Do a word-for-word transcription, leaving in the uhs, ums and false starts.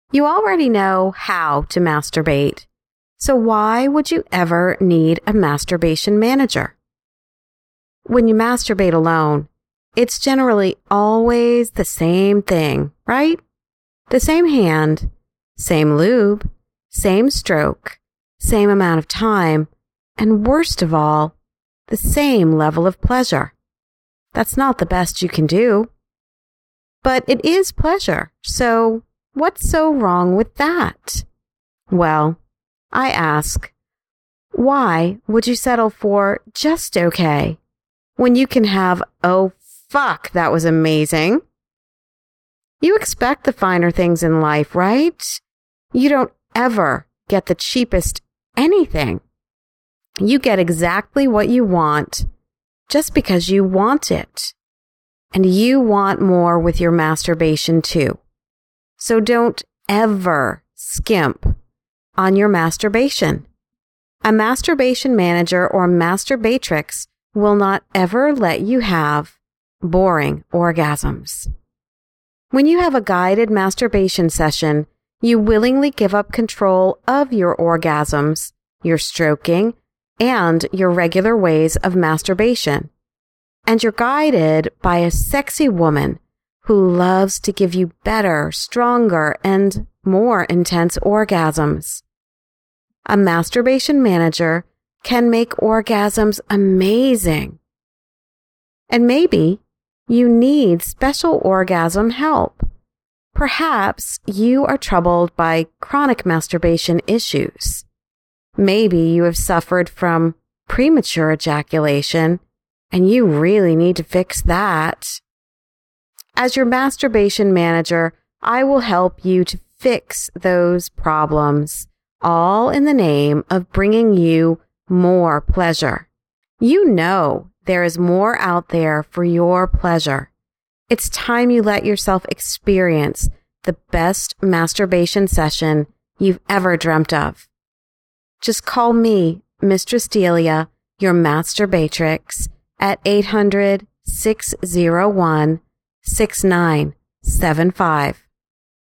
You already know how to masturbate. So why would you ever need a masturbation manager? When you masturbate alone, it's generally always the same thing, right? The same hand, same lube, same stroke, same amount of time, and worst of all, the same level of pleasure. That's not the best you can do. But it is pleasure, so what's so wrong with that? Well, I ask, why would you settle for just okay when you can have, oh fuck, that was amazing? You expect the finer things in life, right? You don't ever get the cheapest anything. You get exactly what you want just because you want it. And you want more with your masturbation too. So don't ever skimp on your masturbation. A masturbation manager or masturbatrix will not ever let you have boring orgasms. When you have a guided masturbation session, you willingly give up control of your orgasms, your stroking, and your regular ways of masturbation. And you're guided by a sexy woman who loves to give you better, stronger, and more intense orgasms. A masturbation manager can make orgasms amazing. And maybe you need special orgasm help. Perhaps you are troubled by chronic masturbation issues. Maybe you have suffered from premature ejaculation, and you really need to fix that. As your masturbation manager, I will help you to fix those problems, all in the name of bringing you more pleasure. You know there is more out there for your pleasure. It's time you let yourself experience the best masturbation session you've ever dreamt of. Just call me, Mistress Delia, your masturbatrix, at eight hundred, six oh one, six nine seven five.